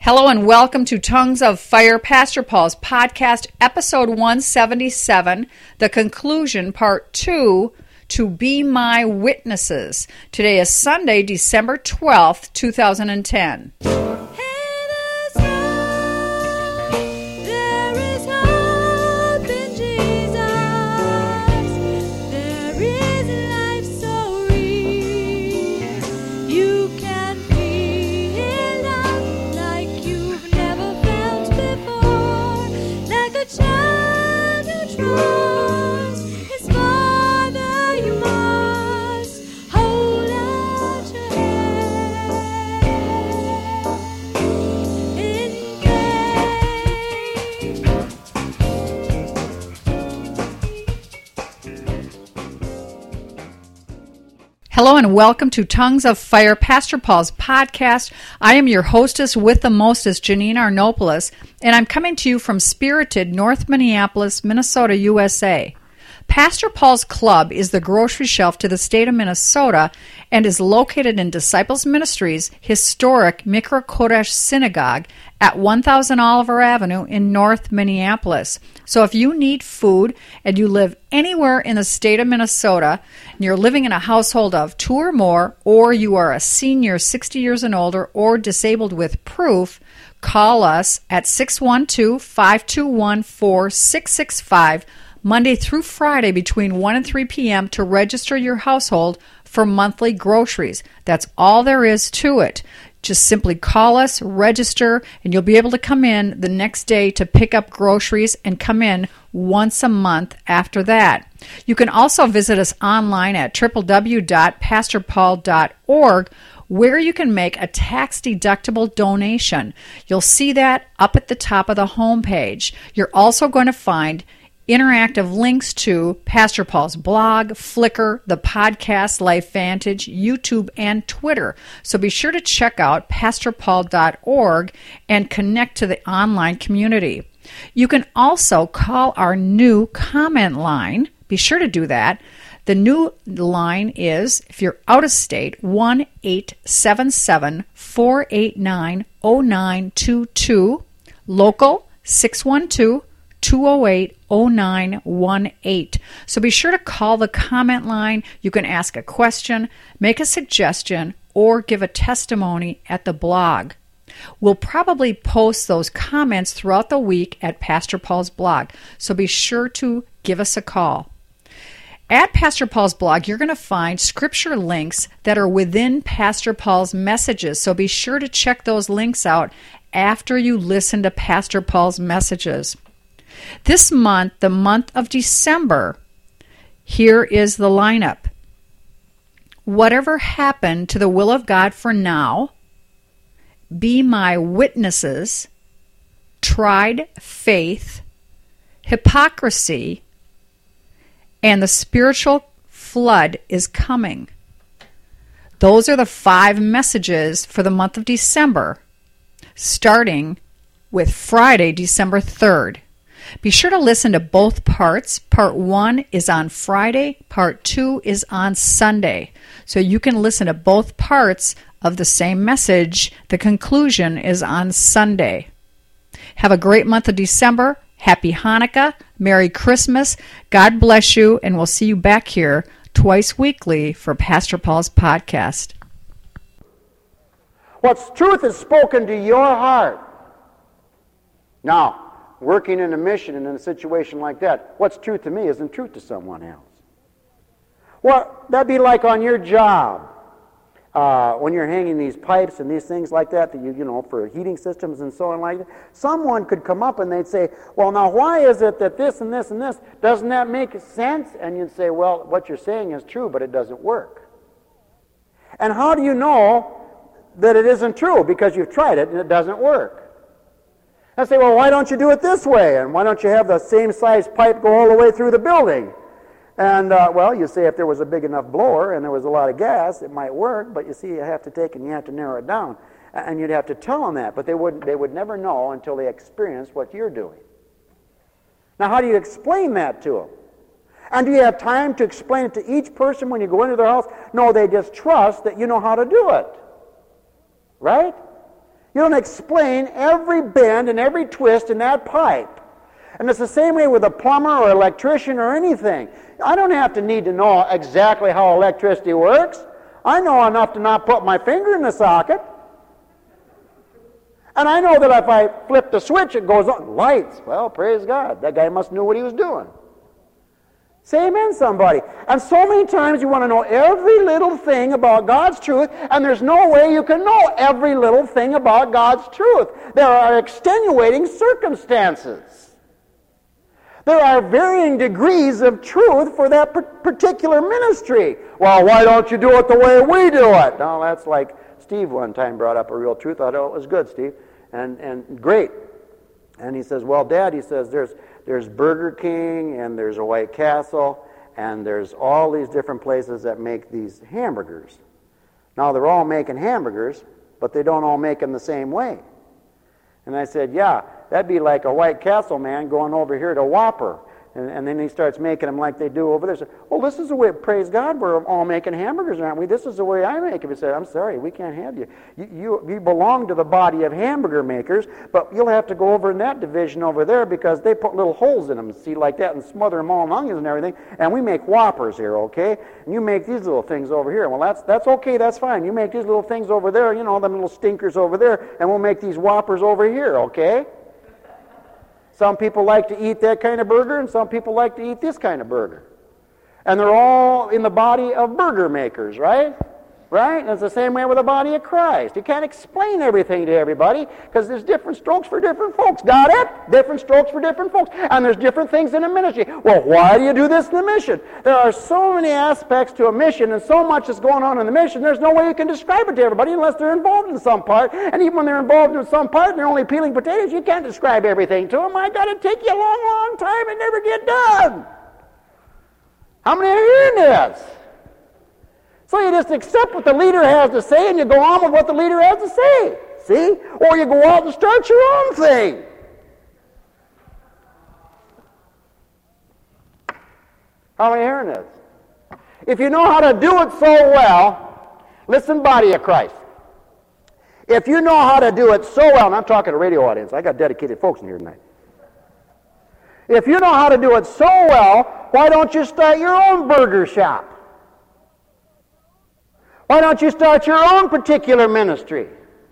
Hello and welcome to Tongues of Fire, Pastor Paul's podcast, episode 177, the conclusion, part 2, to be my witnesses. Today is Sunday, December 12th, 2010. Hello and welcome to Tongues of Fire, Pastor Paul's podcast. I am your hostess with the mostest, Janine Arnopoulos, and I'm coming to you from spirited North Minneapolis, Minnesota, USA. Pastor Paul's Club is the grocery shelf to the state of Minnesota and is located in Disciples Ministries' historic Mikra Kodesh Synagogue at 1000 Oliver Avenue in North Minneapolis. So if you need food and you live anywhere in the state of Minnesota and you're living in a household of 2 or more, or you are a senior 60 years and older or disabled with proof, call us at 612-521-4665 Monday through Friday between 1 and 3 p.m. to register your household for monthly groceries. That's all there is to it. Just simply call us, register, and you'll be able to come in the next day to pick up groceries and come in once a month after that. You can also visit us online at www.pastorpaul.org, where you can make a tax-deductible donation. You'll see that up at the top of the homepage. You're also going to find interactive links to Pastor Paul's blog, Flickr, the podcast, LifeVantage, YouTube, and Twitter. So be sure to check out pastorpaul.org and connect to the online community. You can also call our new comment line. Be sure to do that. The new line is, if you're out of state, 1-877-489-0922, local 612-208-0918. So be sure to call the comment line. You can ask a question, make a suggestion, or give a testimony at the blog. We'll probably post those comments throughout the week at Pastor Paul's blog, so be sure to give us a call. At Pastor Paul's blog, you're going to find scripture links that are within Pastor Paul's messages, so be sure to check those links out after you listen to Pastor Paul's messages. This month, the month of December, here is the lineup. Whatever happened to the will of God for now, be my witnesses, tried faith, hypocrisy, and the spiritual flood is coming. Those are the 5 messages for the month of December, starting with Friday, December 3rd. Be sure to listen to both parts. Part 1 is on Friday. Part 2 is on Sunday. So you can listen to both parts of the same message. The conclusion is on Sunday. Have a great month of December. Happy Hanukkah. Merry Christmas. God bless you, and we'll see you back here twice weekly for Pastor Paul's podcast. What's truth is spoken to your heart. Now, working in a mission and in a situation like that, what's truth to me isn't truth to someone else. Well, that'd be like on your job, when you're hanging these pipes and these things like that you know, for heating systems and so on like that. Someone could come up and they'd say, well, now why is it that this and this and this, doesn't that make sense? And you'd say, well, what you're saying is true, but it doesn't work. And how do you know that it isn't true? Because you've tried it and it doesn't work. I say, well, why don't you do it this way? And why don't you have the same size pipe go all the way through the building? And, well, you say if there was a big enough blower and there was a lot of gas, it might work, but you see, you have to take and you have to narrow it down. And you'd have to tell them that, but they would never know until they experienced what you're doing. Now, how do you explain that to them? And do you have time to explain it to each person when you go into their house? No, they just trust that you know how to do it. Right? You don't explain every bend and every twist in that pipe. And it's the same way with a plumber or electrician or anything. I don't have to need to know exactly how electricity works. I know enough to not put my finger in the socket. And I know that if I flip the switch, it goes on. Lights. Well, praise God. That guy must know what he was doing. Say amen, somebody. And so many times you want to know every little thing about God's truth, and there's no way you can know every little thing about God's truth. There are extenuating circumstances. There are varying degrees of truth for that particular ministry. Well, why don't you do it the way we do it? No, that's like Steve one time brought up a real truth. I thought it was good, Steve, and great. And he says, well, Dad, he says, there's Burger King, and there's a White Castle, and there's all these different places that make these hamburgers. Now, they're all making hamburgers, but they don't all make them the same way. And I said, yeah, that'd be like a White Castle man going over here to Whopper. And then he starts making them like they do over there. So, well, this is the way, praise God, we're all making hamburgers, aren't we? This is the way I make them. He said, I'm sorry, we can't have you. You belong to the body of hamburger makers, but you'll have to go over in that division over there because they put little holes in them, see, like that, and smother them all in onions and everything. And we make Whoppers here, okay? And you make these little things over here. Well, that's okay, that's fine. You make these little things over there, you know, them little stinkers over there, and we'll make these Whoppers over here, okay? Some people like to eat that kind of burger, and some people like to eat this kind of burger. And they're all in the body of burger makers, right? Right? And it's the same way with the body of Christ. You can't explain everything to everybody because there's different strokes for different folks. Got it? Different strokes for different folks. And there's different things in a ministry. Well, why do you do this in the mission? There are so many aspects to a mission and so much is going on in the mission, there's no way you can describe it to everybody unless they're involved in some part. And even when they're involved in some part and they're only peeling potatoes, you can't describe everything to them. My God, it'd take you a long, long time and never get done. How many are hearing this? So you just accept what the leader has to say and you go on with what the leader has to say. See? Or you go out and start your own thing. How many are hearing this? If you know how to do it so well, listen, body of Christ. If you know how to do it so well, and I'm talking to a radio audience, I got dedicated folks in here tonight. If you know how to do it so well, why don't you start your own burger shop? Why don't you start your own particular ministry?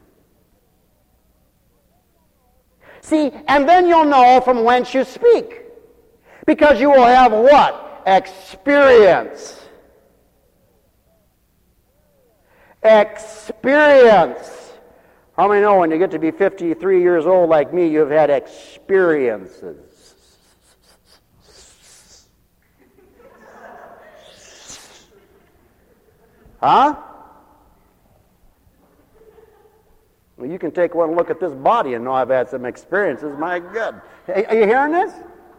See, and then you'll know from whence you speak. Because you will have what? Experience. Experience. How many know when you get to be 53 years old like me, you've had experiences? Huh? Well, you can take one look at this body and know I've had some experiences. My God. Are you hearing this?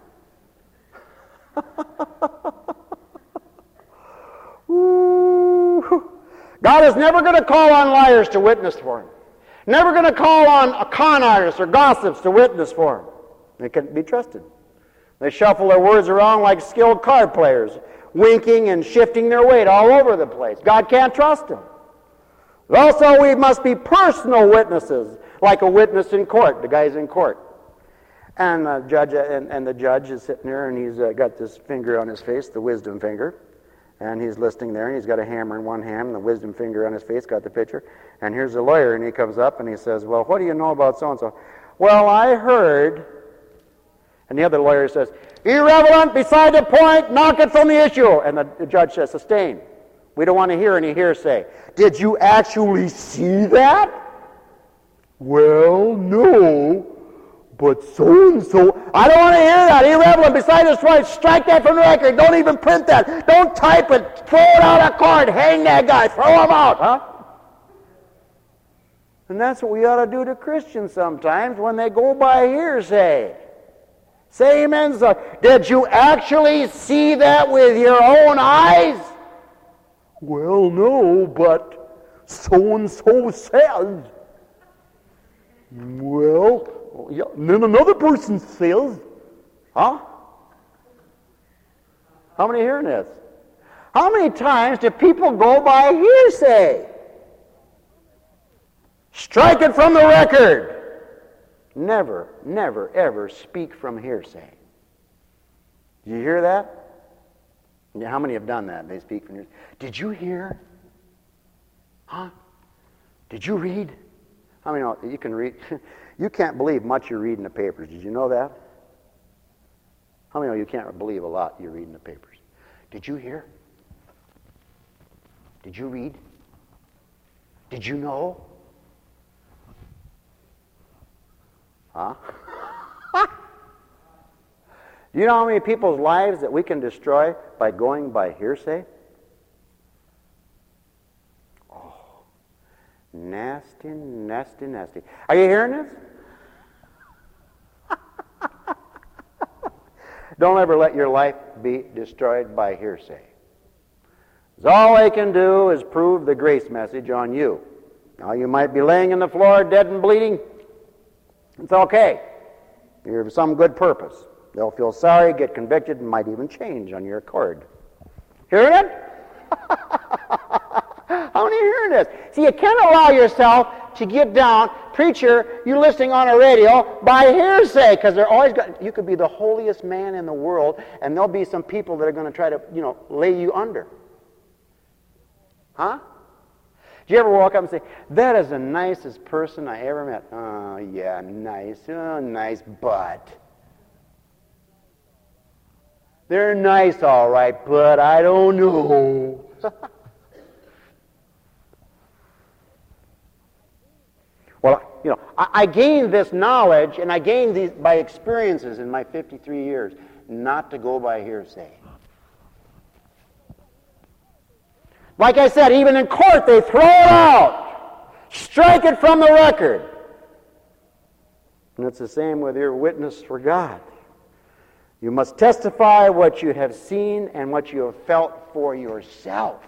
God is never going to call on liars to witness for him. Never going to call on con artists or gossips to witness for him. They can't be trusted. They shuffle their words around like skilled card players, winking and shifting their weight all over the place. God can't trust them. Also, we must be personal witnesses, like a witness in court. The guy's in court. And the judge is sitting there, and he's got this finger on his face, the wisdom finger. And he's listening there, and he's got a hammer in one hand, and the wisdom finger on his face, got the picture. And here's the lawyer, and he comes up, and he says, well, what do you know about so-and-so? Well, I heard... And the other lawyer says, irrelevant, beside the point, knock it from the issue. And the judge says, sustain. We don't want to hear any hearsay. Did you actually see that? Well, no, but so-and-so. I don't want to hear that. Irrelevant, beside the point, strike that from the record. Don't even print that. Don't type it. Throw it out of court. Hang that guy. Throw him out, huh? And that's what we ought to do to Christians sometimes when they go by hearsay. Say amen. So, did you actually see that with your own eyes? Well, no, but so-and-so says. Well, yeah, then another person says. Huh? How many are hearing this? How many times do people go by hearsay? Strike it from the record. Never, never, ever speak from hearsay. Did you hear that? Yeah, how many have done that? They speak from hearsay. Did you hear? Huh? Did you read? How many know you can read? You can't believe much you read in the papers. Did you know that? How many know you can't believe a lot you read in the papers? Did you hear? Did you read? Did you know? Huh? Do you know how many people's lives that we can destroy by going by hearsay? Oh, nasty, nasty, nasty. Are you hearing this? Don't ever let your life be destroyed by hearsay. Because all they can do is prove the grace message on you. Now you might be laying in the floor dead and bleeding. It's okay. You're for some good purpose. They'll feel sorry, get convicted, and might even change on your accord. Hearing it? How many are hearing this? See, you can't allow yourself to get down, preacher, you listening on a radio, by hearsay, because they're always got, you could be the holiest man in the world, and there'll be some people that are going to try to, lay you under. Huh? Do you ever walk up and say, that is the nicest person I ever met? Oh, yeah, nice. Oh, nice butt. They're nice, all right, but I don't know. Well, I gained this knowledge, and I gained these by experiences in my 53 years, not to go by hearsay. Like I said, even in court, they throw it out. Strike it from the record. And it's the same with your witness for God. You must testify what you have seen and what you have felt for yourself.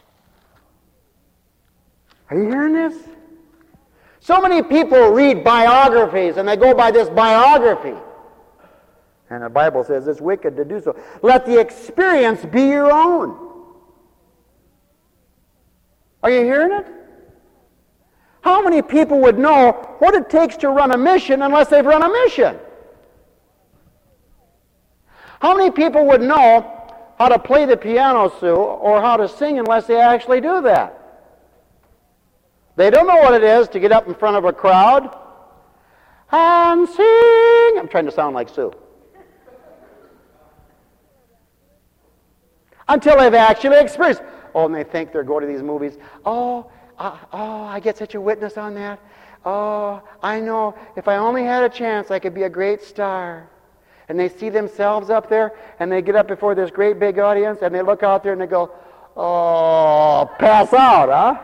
Are you hearing this? So many people read biographies and they go by this biography. And the Bible says it's wicked to do so. Let the experience be your own. Are you hearing it? How many people would know what it takes to run a mission unless they've run a mission? How many people would know how to play the piano, Sue, or how to sing unless they actually do that? They don't know what it is to get up in front of a crowd and sing. I'm trying to sound like Sue. Until they've actually experienced. Oh, and they think they're going to these movies. I get such a witness on that. Oh, I know. If I only had a chance, I could be a great star. And they see themselves up there, and they get up before this great big audience, and they look out there and they go, oh, pass out, huh?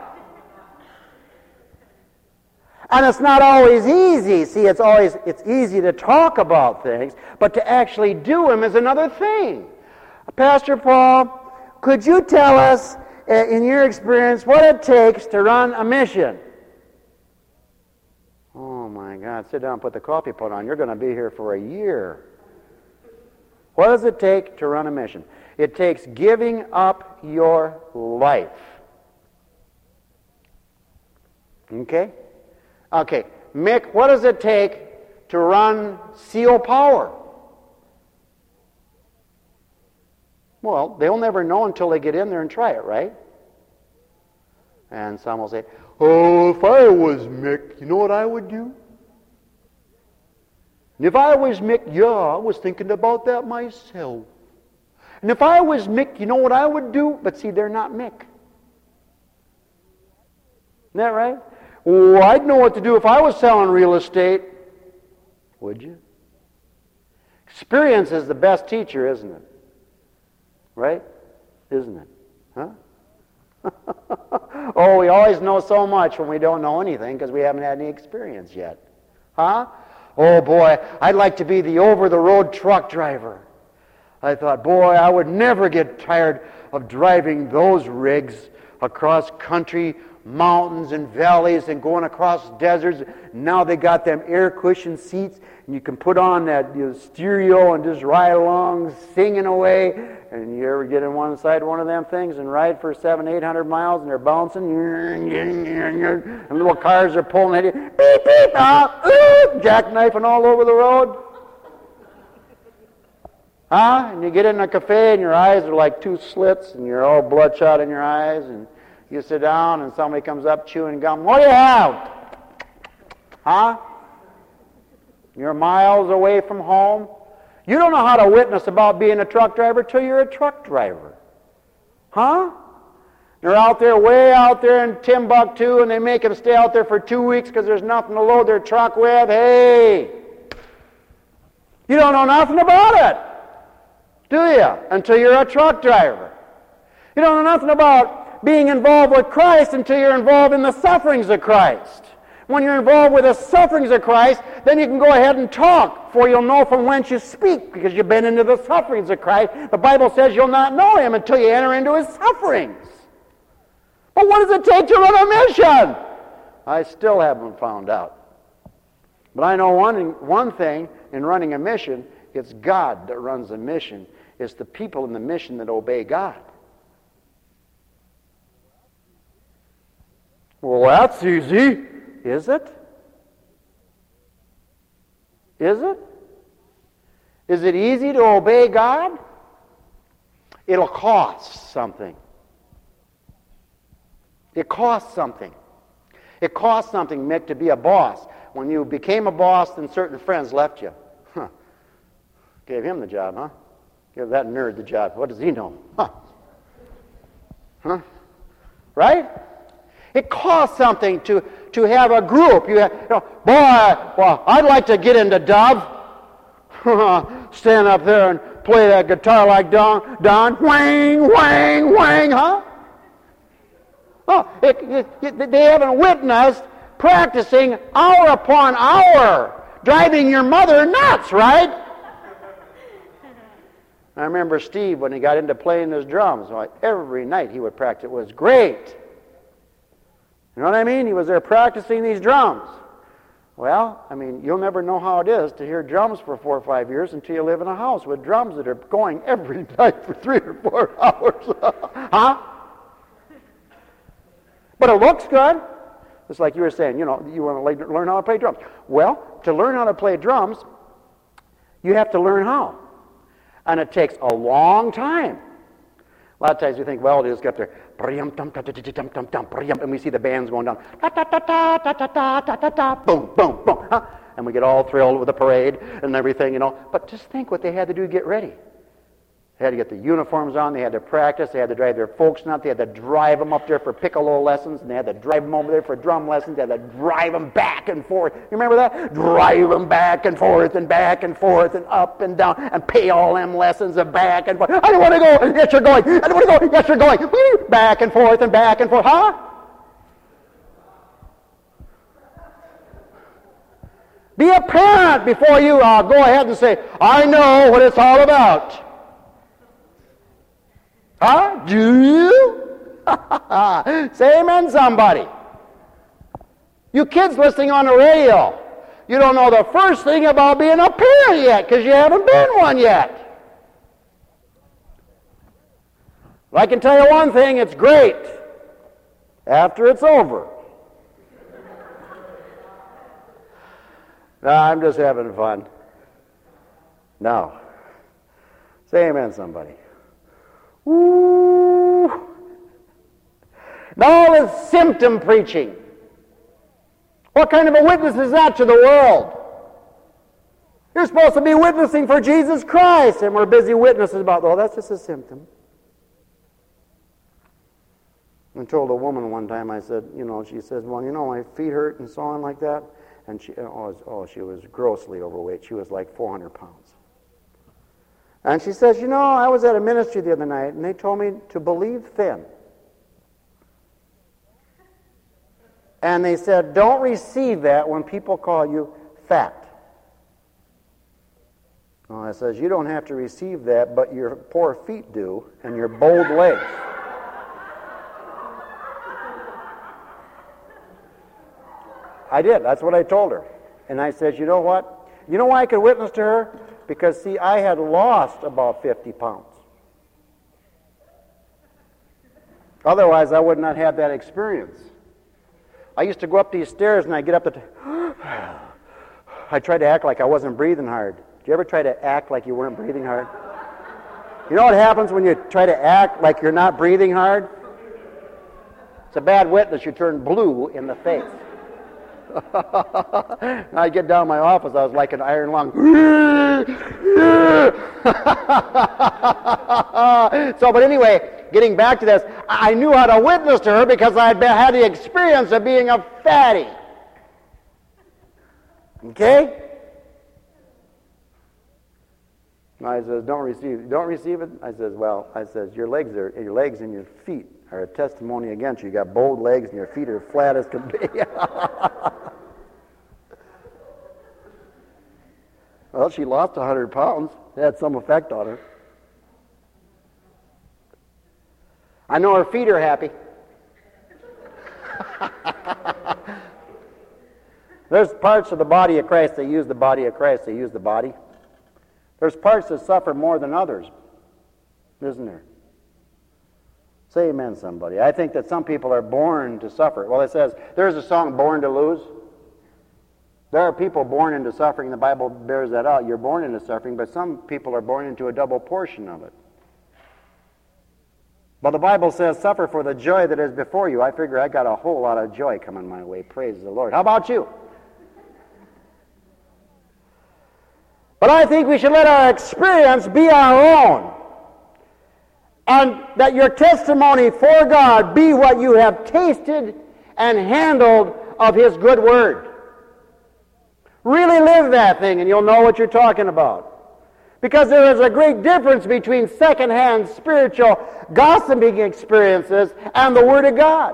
And it's not always easy. See, it's easy to talk about things, but to actually do them is another thing. Pastor Paul, could you tell us, in your experience, what it takes to run a mission? Oh, my God. Sit down and put the coffee pot on. You're going to be here for a year. What does it take to run a mission? It takes giving up your life. Okay? Okay. Mick, what does it take to run SEAL Power? Well, they'll never know until they get in there and try it, right? And some will say, oh, if I was Mick, you know what I would do? And if I was Mick, yeah, I was thinking about that myself. And if I was Mick, you know what I would do? But see, they're not Mick. Isn't that right? Oh, I'd know what to do if I was selling real estate. Would you? Experience is the best teacher, isn't it? Right? Isn't it? Huh? Oh, we always know so much when we don't know anything because we haven't had any experience yet. Huh? Oh, boy, I'd like to be the over-the-road truck driver. I thought, boy, I would never get tired of driving those rigs across country mountains and valleys and going across deserts. Now they got them air cushion seats, and you can put on that stereo and just ride along singing away. And you ever get in one side one of them things and ride for 700-800 miles, and they're bouncing, and little cars are pulling at you, beep, beep, jackknifing all over the road? Huh? And you get in a cafe and your eyes are like two slits and you're all bloodshot in your eyes, and you sit down and somebody comes up chewing gum. What do you have? Huh? You're miles away from home. You don't know how to witness about being a truck driver till you're a truck driver. Huh? They're out there, way out there in Timbuktu, and they make them stay out there for 2 weeks because there's nothing to load their truck with. Hey! You don't know nothing about it, do you? Until you're a truck driver. You don't know nothing about being involved with Christ until you're involved in the sufferings of Christ. When you're involved with the sufferings of Christ, then you can go ahead and talk, for you'll know from whence you speak, because you've been into the sufferings of Christ. The Bible says you'll not know Him until you enter into His sufferings. But what does it take to run a mission? I still haven't found out. But I know one thing in running a mission, it's God that runs the mission. It's the people in the mission that obey God. Well, that's easy. Is it? Is it? Is it easy to obey God? It'll cost something. It costs something. It costs something, Mick, to be a boss. When you became a boss, then certain friends left you. Huh. Gave him the job, huh? Give that nerd the job. What does he know? Huh. Huh? Right? It costs something to have a group. Well, I'd like to get into Dove. Stand up there and play that guitar like Don. Wang, wang, wang, huh? Oh, they haven't witnessed practicing hour upon hour, driving your mother nuts, right? I remember Steve, when he got into playing his drums, every night he would practice. It was great. You know what I mean? He was there practicing these drums. Well, I mean, you'll never know how it is to hear drums for 4 or 5 years until you live in a house with drums that are going every night for 3 or 4 hours. Huh? But it looks good. It's like you were saying, you want to learn how to play drums. Well, to learn how to play drums, you have to learn how. And it takes a long time. A lot of times we think, well, they just get there, and we see the bands going down, boom, boom, boom, huh? And we get all thrilled with the parade and everything, But just think what they had to do to get ready. They had to get the uniforms on, they had to practice, they had to drive their folks nuts, they had to drive them up there for piccolo lessons, and they had to drive them over there for drum lessons, they had to drive them back and forth. You remember that? Drive them back and forth and up and down, and pay all them lessons of back and forth. I don't want to go. Yes, you're going. I don't want to go. Yes, you're going. Back and forth, huh? Be a parent before you go ahead and say, I know what it's all about. Huh? Do you? Say amen, somebody. You kids listening on the radio, you don't know the first thing about being a parent yet because you haven't been one yet. But I can tell you one thing, it's great after it's over. No, I'm just having fun. No. Say amen, somebody. Ooh. Now this symptom preaching. What kind of a witness is that to the world? You're supposed to be witnessing for Jesus Christ, and we're busy witnesses about, that's just a symptom. I told a woman one time, I said, she says, well, my feet hurt and so on like that. And she was grossly overweight. She was like 400 pounds. And she says, I was at a ministry the other night, and they told me to believe thin. And they said, don't receive that when people call you fat. Well, I says, you don't have to receive that, but your poor feet do, and your bold legs. I did. That's what I told her. And I said, you know what? You know why I could witness to her? Because, see, I had lost about 50 pounds. Otherwise, I would not have that experience. I used to go up these stairs and I get up the... I tried to act like I wasn't breathing hard. Did you ever try to act like you weren't breathing hard? You know what happens when you try to act like you're not breathing hard? It's a bad witness. You turn blue in the face. I get down to my office, I was like an iron lung. But anyway, getting back to this, I knew how to witness to her because I had the experience of being a fatty. Okay? I says, don't receive it? I says, your legs and your feet are a testimony against you. You got bowed legs and your feet are flat as can be. Well, she lost 100 pounds. It had some effect on her. I know her feet are happy. There's parts of the body of Christ that use the body of Christ. They use the body. There's parts that suffer more than others, isn't there? Say amen, somebody. I think that some people are born to suffer. Well, it says, there's a song, Born to Lose. There are people born into suffering. The Bible bears that out. You're born into suffering, but some people are born into a double portion of it. But the Bible says, suffer for the joy that is before you. I figure I got a whole lot of joy coming my way. Praise the Lord. How about you? But I think we should let our experience be our own. And that your testimony for God be what you have tasted and handled of His good word. Really live that thing and you'll know what you're talking about. Because there is a great difference between secondhand spiritual gossiping experiences and the Word of God.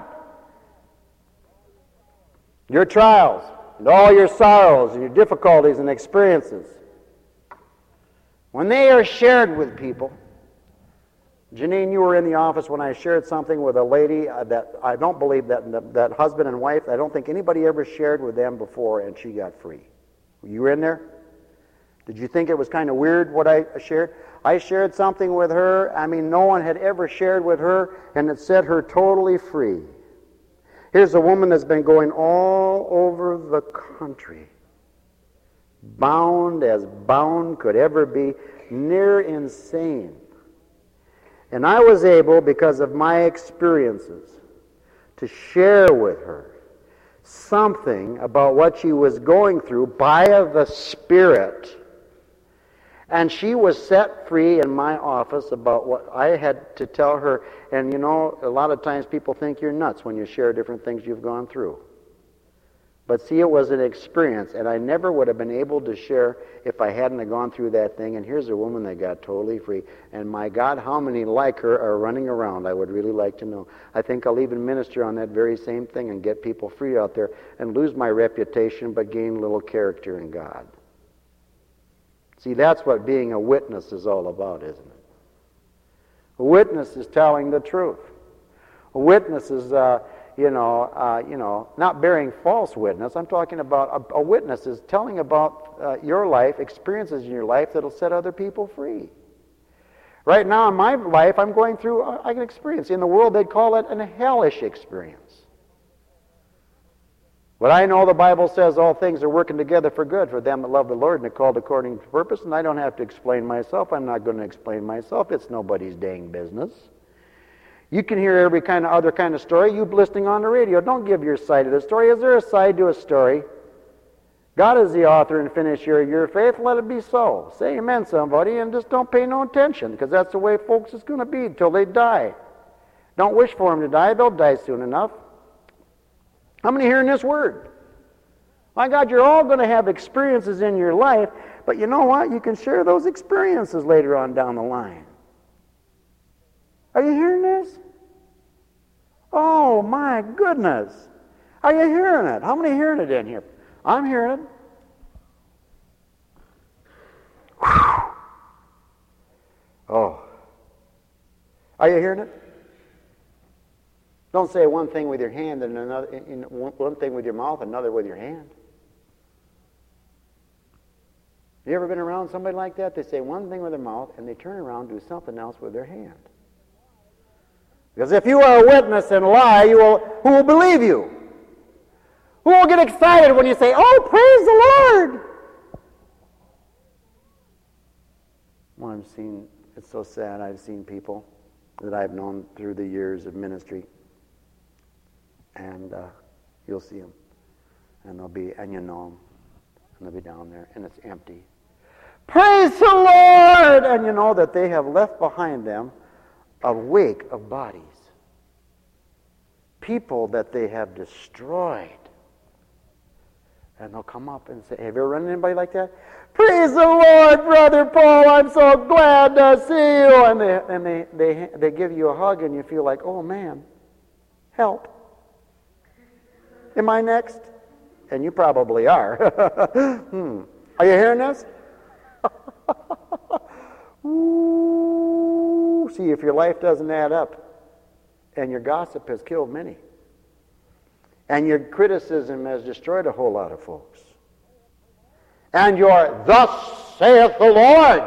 Your trials and all your sorrows and your difficulties and experiences, when they are shared with people, Janine, you were in the office when I shared something with a lady that I don't believe that husband and wife, I don't think anybody ever shared with them before, and she got free. You were in there? Did you think it was kind of weird what I shared? I shared something with her, no one had ever shared with her, and it set her totally free. Here's a woman that's been going all over the country, bound as bound could ever be, near insane. And I was able, because of my experiences, to share with her something about what she was going through by the Spirit. And she was set free in my office about what I had to tell her. And a lot of times people think you're nuts when you share different things you've gone through. But see, it was an experience, and I never would have been able to share if I hadn't have gone through that thing. And here's a woman that got totally free. And my God, how many like her are running around? I would really like to know. I think I'll even minister on that very same thing and get people free out there and lose my reputation but gain a little character in God. See, that's what being a witness is all about, isn't it? A witness is telling the truth. A witness is... not bearing false witness. I'm talking about a witness is telling about your life, experiences in your life that'll set other people free. Right now in my life, I'm going through an experience. In the world, they'd call it a hellish experience. But I know the Bible says all things are working together for good for them that love the Lord and are called according to purpose, and I don't have to explain myself. I'm not going to explain myself. It's nobody's dang business. You can hear every kind of other kind of story. You listening on the radio, don't give your side of the story. Is there a side to a story? God is the author and finisher of your faith. Let it be so. Say amen, somebody, and just don't pay no attention, because that's the way folks is going to be until they die. Don't wish for them to die. They'll die soon enough. How many hearing this word? My God, you're all going to have experiences in your life, but you know what? You can share those experiences later on down the line. Are you hearing this? Oh, my goodness. Are you hearing it? How many are hearing it in here? I'm hearing it. Whew. Oh. Are you hearing it? Don't say one thing with your hand and another, one thing with your mouth and another with your hand. You ever been around somebody like that? They say one thing with their mouth and they turn around and do something else with their hand. Because if you are a witness and lie, who will believe you? Who will get excited when you say, "Oh, praise the Lord"? Well, it's so sad. I've seen people that I've known through the years of ministry, and you'll see them, and you know them, and they'll be down there, and it's empty. Praise the Lord! And you know that they have left behind them a wake of bodies. People that they have destroyed. And they'll come up and say, have you ever run into anybody like that? Praise the Lord, Brother Paul, I'm so glad to see you. And they give you a hug and you feel like, oh man, help. Am I next? And you probably are. Are you hearing this? Ooh, see, if your life doesn't add up, and your gossip has killed many, and your criticism has destroyed a whole lot of folks, and your "thus saith the Lord,"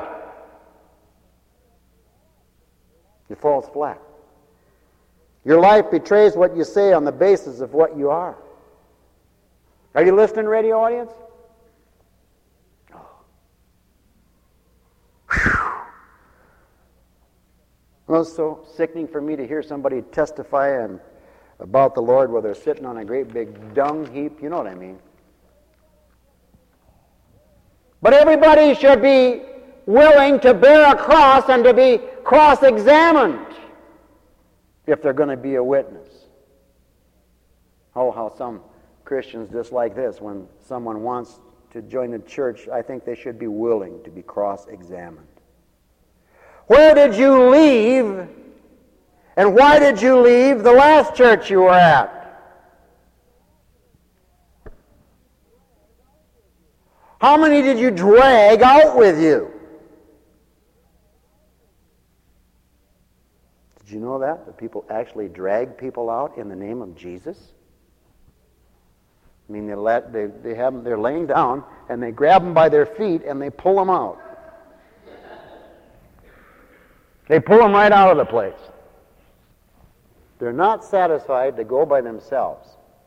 it falls flat. Your life betrays what you say on the basis of what you are. Are you listening, radio audience? Well, it's so sickening for me to hear somebody testify about the Lord while they're sitting on a great big dung heap. You know what I mean. But everybody should be willing to bear a cross and to be cross-examined if they're going to be a witness. Oh, how some Christians dislike this. When someone wants to join the church, I think they should be willing to be cross-examined. Where did you leave, and why did you leave the last church you were at? How many did you drag out with you? Did you know that people actually drag people out in the name of Jesus? I mean, they're laying down, and they grab them by their feet, and they pull them out. They pull them right out of the place. They're not satisfied to go by themselves.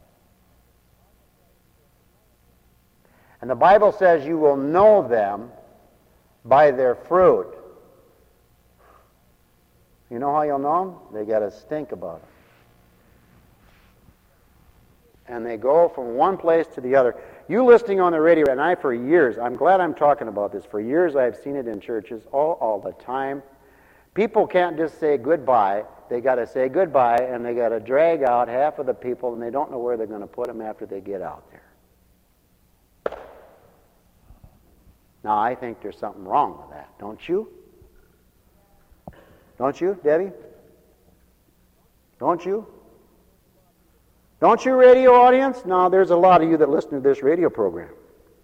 And the Bible says you will know them by their fruit. You know how you'll know them? They got a stink about them. And they go from one place to the other. You listening on the radio, and for years, I'm glad I'm talking about this. For years I've seen it in churches all the time. People can't just say goodbye. They got to say goodbye, and they got to drag out half of the people, and they don't know where they're going to put them after they get out there. Now, I think there's something wrong with that, don't you? Don't you, Debbie? Don't you? Don't you, radio audience? Now, there's a lot of you that listen to this radio program.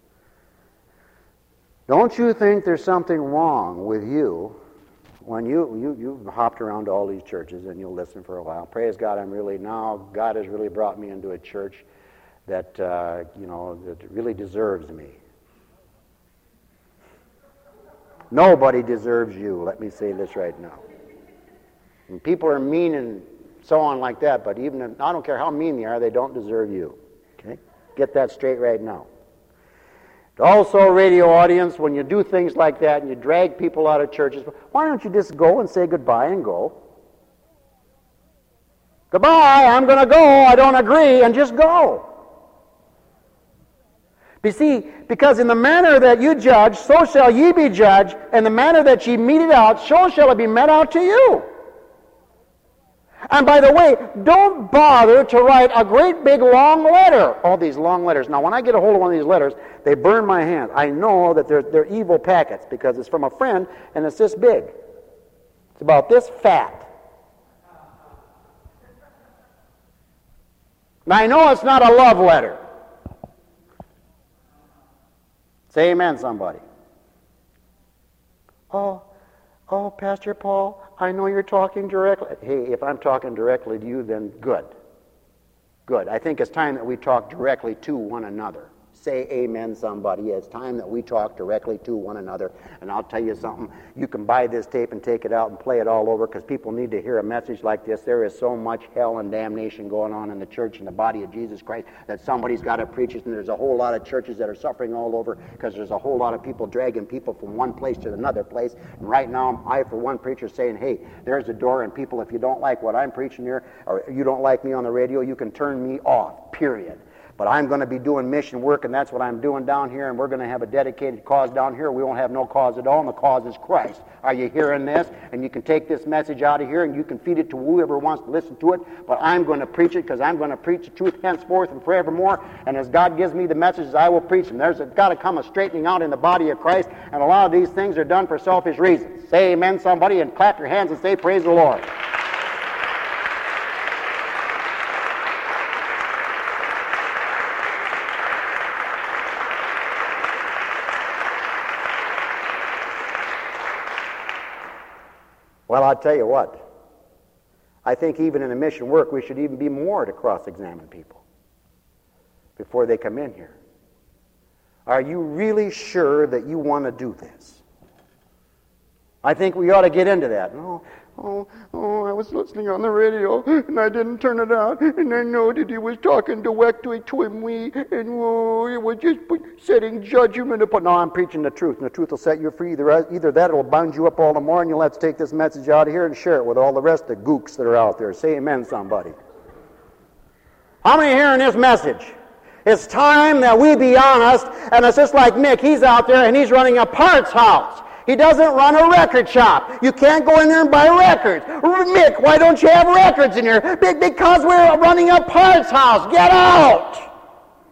Don't you think there's something wrong with you when you've hopped around to all these churches and you'll listen for a while? Praise God, God has really brought me into a church that, that really deserves me. Nobody deserves you, let me say this right now. And people are mean and so on like that, but even if, I don't care how mean they are, they don't deserve you. Okay? Get that straight right now. Also, radio audience, when you do things like that and you drag people out of churches, why don't you just go and say goodbye and go? Goodbye, I'm going to go, I don't agree, and just go. You see, because in the manner that you judge, so shall ye be judged, and the manner that ye mete it out, so shall it be met out to you. And by the way, don't bother to write a great big long letter. All these long letters. Now, when I get a hold of one of these letters, they burn my hand. I know that they're evil packets because it's from a friend and it's this big. It's about this fat. Now, I know it's not a love letter. Say amen, somebody. Oh, Oh, Pastor Paul, I know you're talking directly. Hey, if I'm talking directly to you, then good. Good. I think it's time that we talk directly to one another. Say amen, somebody. It's time that we talk directly to one another. And I'll tell you something. You can buy this tape and take it out and play it all over because people need to hear a message like this. There is so much hell and damnation going on in the church and the body of Jesus Christ that somebody's got to preach it. And there's a whole lot of churches that are suffering all over because there's a whole lot of people dragging people from one place to another place. And right now, I, for one preacher, saying, hey, there's the door. And people, if you don't like what I'm preaching here or you don't like me on the radio, you can turn me off, period. But I'm going to be doing mission work, and that's what I'm doing down here, and we're going to have a dedicated cause down here. We won't have no cause at all, and the cause is Christ. Are you hearing this? And you can take this message out of here, and you can feed it to whoever wants to listen to it, but I'm going to preach it because I'm going to preach the truth henceforth and forevermore, and as God gives me the messages, I will preach them. There's got to come a straightening out in the body of Christ, and a lot of these things are done for selfish reasons. Say amen, somebody, and clap your hands and say, praise the Lord. Well, I'll tell you what. I think even in the mission work, we should even be more to cross-examine people before they come in here. Are you really sure that you want to do this? I think we ought to get into that. I was listening on the radio, and I didn't turn it on, and I know that he was talking directly to me, and it was just setting judgment upon... No, I'm preaching the truth, and the truth will set you free. Either that, or will bind you up all the more, and you'll have to take this message out of here and share it with all the rest of the gooks that are out there. Say amen, somebody. How many are hearing this message? It's time that we be honest, and it's just like Mick. He's out there, and he's running a parts house. He doesn't run a record shop. You can't go in there and buy records. Mick, why don't you have records in here? Because we're running a parts house. Get out!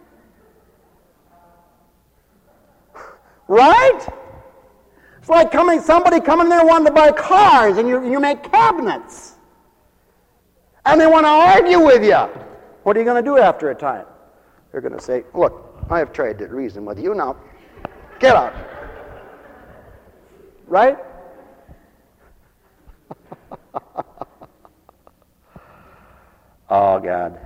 Right? It's like somebody coming there wanting to buy cars, and you make cabinets. And they want to argue with you. What are you going to do after a time? They're going to say, look, I have tried to reason with you now. Get out. Right? Oh, God.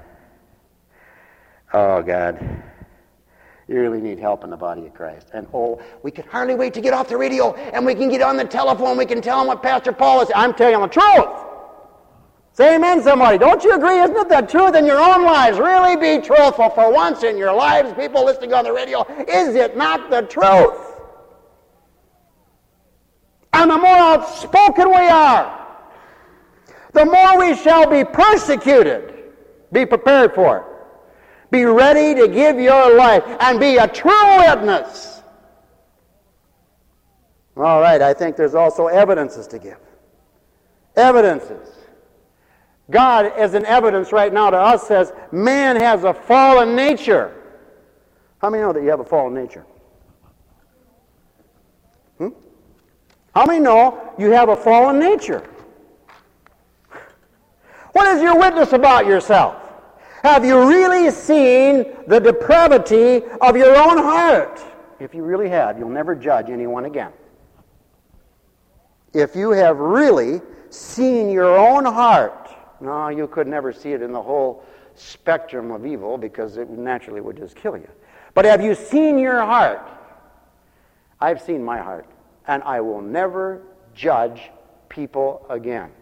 Oh, God. You really need help in the body of Christ. And we can hardly wait to get off the radio, and we can get on the telephone, we can tell them what Pastor Paul is saying. I'm telling them the truth. Say amen, somebody. Don't you agree? Isn't it the truth in your own lives? Really be truthful for once in your lives, people listening on the radio. Is it not the truth? And the more outspoken we are, the more we shall be persecuted. Be prepared for it. Be ready to give your life and be a true witness. All right, I think there's also evidences to give. Evidences. God, as an evidence right now to us, says man has a fallen nature. How many know that you have a fallen nature? How many know you have a fallen nature? What is your witness about yourself? Have you really seen the depravity of your own heart? If you really have, you'll never judge anyone again. If you have really seen your own heart, no, you could never see it in the whole spectrum of evil because it naturally would just kill you. But have you seen your heart? I've seen my heart. And I will never judge people again.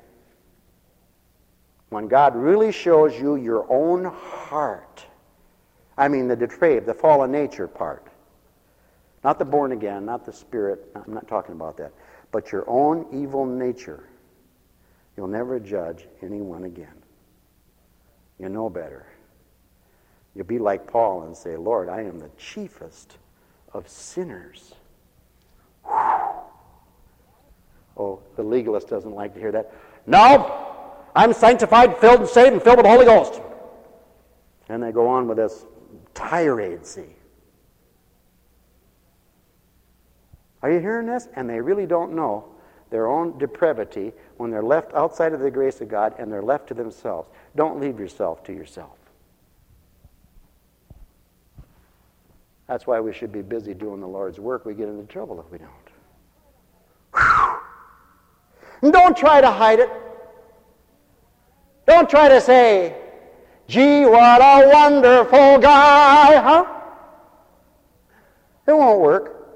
When God really shows you your own heart, I mean the depraved, the fallen nature part, not the born again, not the spirit, I'm not talking about that, but your own evil nature, you'll never judge anyone again. You know better. You'll be like Paul and say, Lord, I am the chiefest of sinners. Oh, the legalist doesn't like to hear that. No, I'm sanctified, filled and saved, and filled with the Holy Ghost. And they go on with this tirade, see. Are you hearing this? And they really don't know their own depravity when they're left outside of the grace of God and they're left to themselves. Don't leave yourself to yourself. That's why we should be busy doing the Lord's work. We get into trouble if we don't. And don't try to hide it. Don't try to say, gee, what a wonderful guy, huh? It won't work.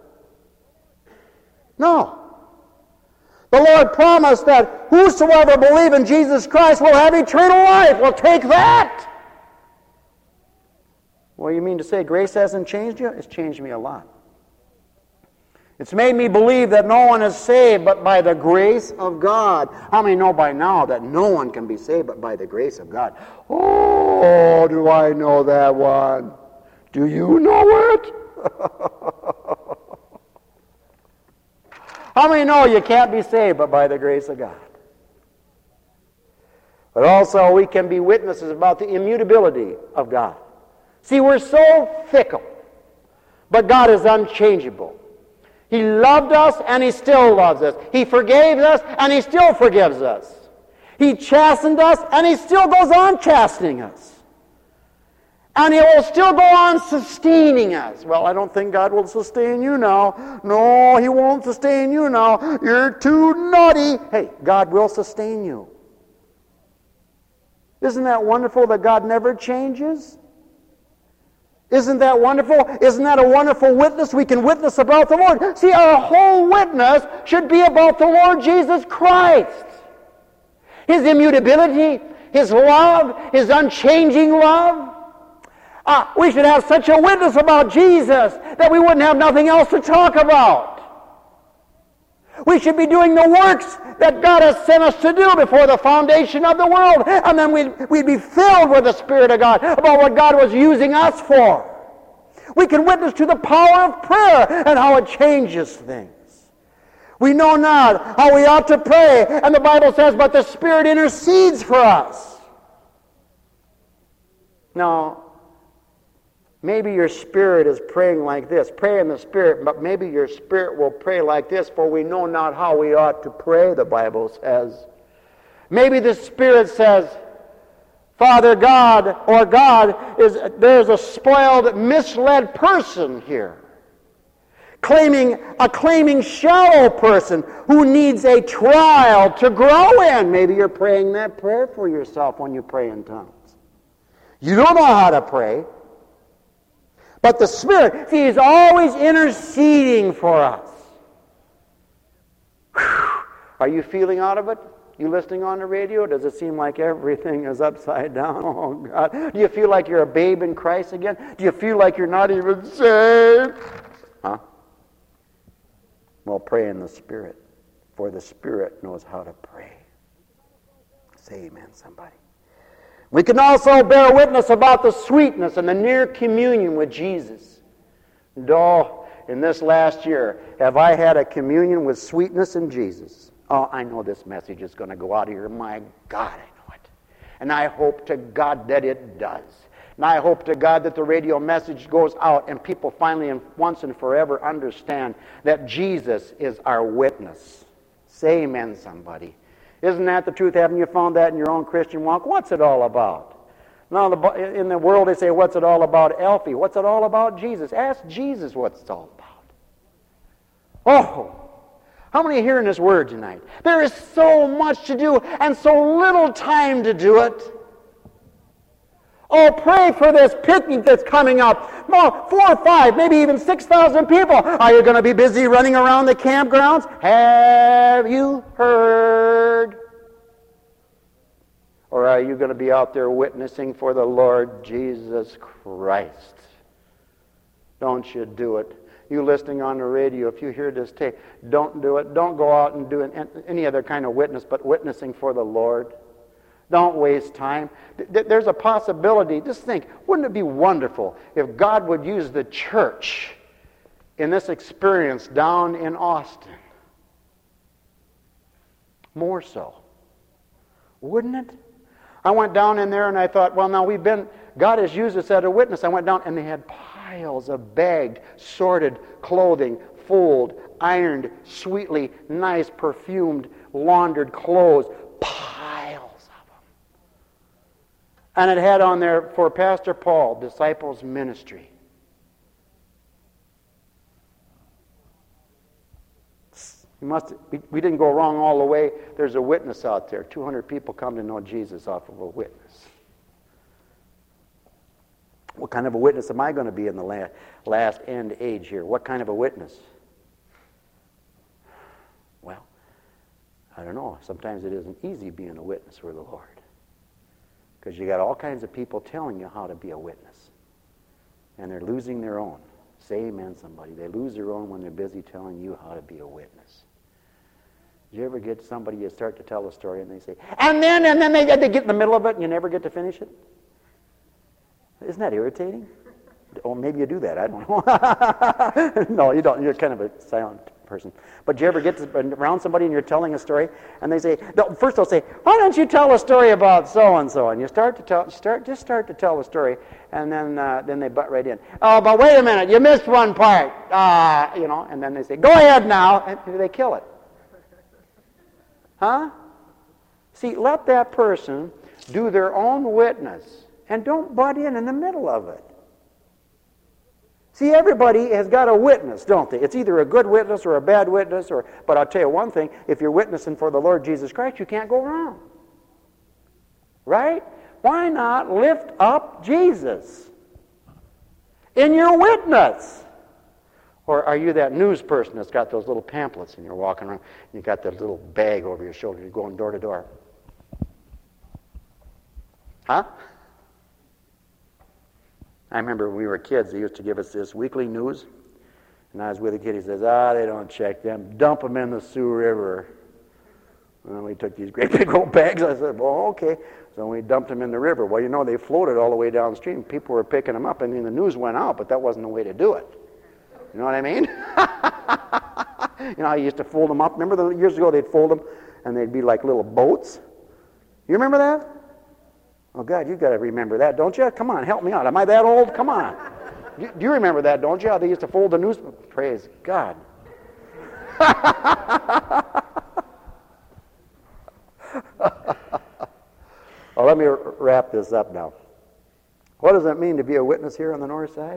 No. The Lord promised that whosoever believe in Jesus Christ will have eternal life. Well, take that. What do you mean to say grace hasn't changed you? It's changed me a lot. It's made me believe that no one is saved but by the grace of God. How many know by now that no one can be saved but by the grace of God? Oh, do I know that one? Do you know it? How many know you can't be saved but by the grace of God? But also we can be witnesses about the immutability of God. See, we're so fickle, but God is unchangeable. He loved us and He still loves us. He forgave us and He still forgives us. He chastened us and He still goes on chastening us. And He will still go on sustaining us. Well, I don't think God will sustain you now. No, He won't sustain you now. You're too naughty. Hey, God will sustain you. Isn't that wonderful that God never changes? Isn't that wonderful? Isn't that a wonderful witness we can witness about the Lord? See, our whole witness should be about the Lord Jesus Christ. His immutability, His love, His unchanging love. We should have such a witness about Jesus that we wouldn't have nothing else to talk about. We should be doing the works that God has sent us to do before the foundation of the world. And then we'd be filled with the Spirit of God about what God was using us for. We can witness to the power of prayer and how it changes things. We know not how we ought to pray. And the Bible says, but the Spirit intercedes for us. Now, maybe your spirit is praying like this. Pray in the Spirit, but maybe your spirit will pray like this, for we know not how we ought to pray, the Bible says. Maybe the Spirit says, Father God, or God, there's a spoiled, misled person here. A claiming shallow person who needs a trial to grow in. Maybe you're praying that prayer for yourself when you pray in tongues. You don't know how to pray. But the Spirit, see, is always interceding for us. Whew. Are you feeling out of it? You listening on the radio? Does it seem like everything is upside down? Oh, God. Do you feel like you're a babe in Christ again? Do you feel like you're not even saved? Huh? Well, pray in the Spirit, for the Spirit knows how to pray. Say amen, somebody. We can also bear witness about the sweetness and the near communion with Jesus. And in this last year, have I had a communion with sweetness in Jesus? Oh, I know this message is going to go out of here. My God, I know it. And I hope to God that it does. And I hope to God that the radio message goes out and people finally and once and forever understand that Jesus is our witness. Say amen, somebody. Isn't that the truth? Haven't you found that in your own Christian walk? What's it all about? Now, in the world they say, what's it all about, Elfie? What's it all about, Jesus? Ask Jesus what's it all about. Oh, how many are hearing this word tonight? There is so much to do and so little time to do it. Oh, pray for this picnic that's coming up. Well, 4 or 5, maybe even 6,000 people. Are you going to be busy running around the campgrounds? Have you heard? Or are you going to be out there witnessing for the Lord Jesus Christ? Don't you do it. You listening on the radio, if you hear this tape, don't do it. Don't go out and do any other kind of witness, but witnessing for the Lord. Don't waste time. There's a possibility. Just think, wouldn't it be wonderful if God would use the church in this experience down in Austin? More so. Wouldn't it? I went down in there and I thought, well, now God has used us as a witness. I went down and they had piles of bagged, sorted clothing, folded, ironed, sweetly nice, perfumed, laundered clothes. And it had on there, for Pastor Paul, Disciples Ministry. We didn't go wrong all the way. There's a witness out there. 200 people come to know Jesus off of a witness. What kind of a witness am I going to be in the last end age here? What kind of a witness? Well, I don't know. Sometimes it isn't easy being a witness for the Lord. Because you got all kinds of people telling you how to be a witness. And they're losing their own. Say amen, somebody. They lose their own when they're busy telling you how to be a witness. Did you ever get somebody, you start to tell a story and they say, and then they get in the middle of it and you never get to finish it? Isn't that irritating? Or maybe you do that, I don't know. No, you don't. You're kind of a silent person. But do you ever get around somebody and you're telling a story and they say, first they'll say, why don't you tell a story about so-and-so? And you start to tell a story and then they butt right in. Oh, but wait a minute, you missed one part. And then they say, go ahead now, and they kill it. Huh? See, let that person do their own witness and don't butt in the middle of it. See, everybody has got a witness, don't they? It's either a good witness or a bad witness, but I'll tell you one thing, if you're witnessing for the Lord Jesus Christ, you can't go wrong. Right? Why not lift up Jesus in your witness? Or are you that news person that's got those little pamphlets and you're walking around, and you got that little bag over your shoulder, you're going door to door? Huh? I remember when we were kids, they used to give us this weekly news, and I was with a kid, he says, they don't check them, dump them in the Sioux River. And we took these great big old bags, I said, well, okay. So we dumped them in the river. Well, they floated all the way downstream. People were picking them up, and then the news went out, but that wasn't the way to do it. You know what I mean? How you used to fold them up? Remember years ago they'd fold them, and they'd be like little boats? You remember that? Oh, God, you've got to remember that, don't you? Come on, help me out. Am I that old? Come on. Do you remember that, don't you? How they used to fold the news? Praise God. Well, let me wrap this up now. What does it mean to be a witness here on the north side?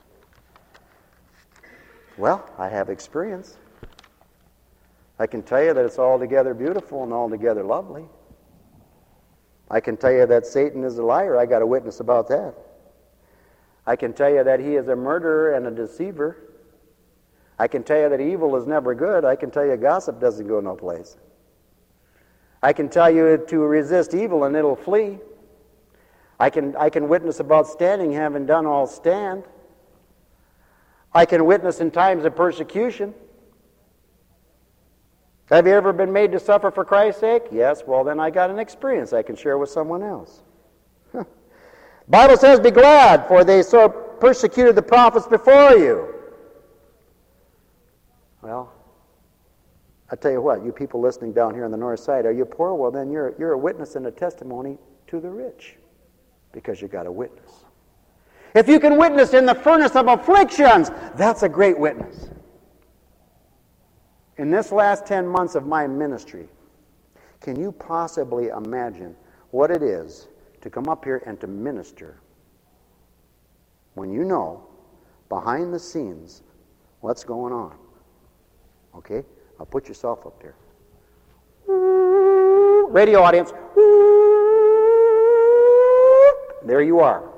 Well, I have experience. I can tell you that it's altogether beautiful and altogether lovely. I can tell you that Satan is a liar. I got a witness about that. I can tell you that he is a murderer and a deceiver. I can tell you that evil is never good. I can tell you gossip doesn't go no place. I can tell you to resist evil and it'll flee. I can witness about standing, having done all stand. I can witness in times of persecution. Have you ever been made to suffer for Christ's sake? Yes, well then I got an experience I can share with someone else. Bible says, be glad, for they so persecuted the prophets before you. Well, I tell you what, you people listening down here on the north side, are you poor? Well then you're a witness and a testimony to the rich, because you got a witness. If you can witness in the furnace of afflictions, that's a great witness. In this last 10 months of my ministry, can you possibly imagine what it is to come up here and to minister when you know behind the scenes what's going on? Okay? Now put yourself up there. Radio audience. There you are.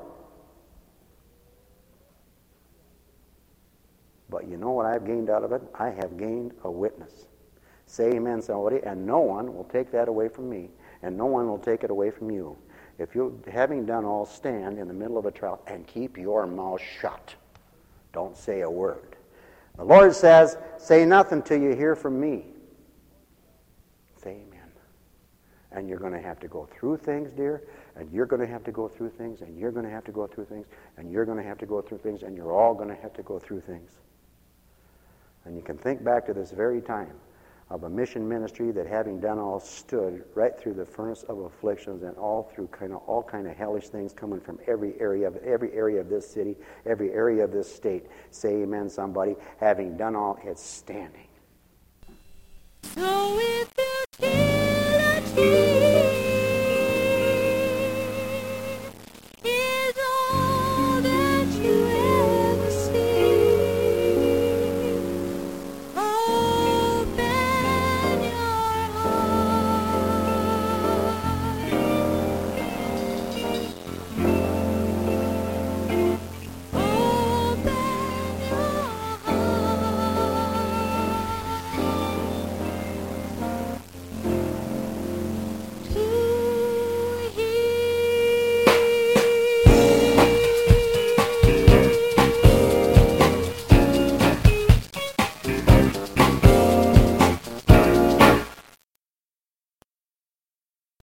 But you know what I've gained out of it? I have gained a witness. Say amen, somebody, and no one will take that away from me, and no one will take it away from you. If you, having done all, stand in the middle of a trial and keep your mouth shut. Don't say a word. The Lord says, say nothing till you hear from me. Say amen. And you're going to have to go through things, dear, and you're going to have to go through things, and you're going to have to go through things, and you're going to have to go through things, and you're all going to have to go through things. And you can think back to this very time of a mission ministry that, having done all, stood right through the furnace of afflictions and all through all kind of hellish things coming from every area of this city, every area of this state. Say amen, somebody. Having done all, it's standing. So if you feel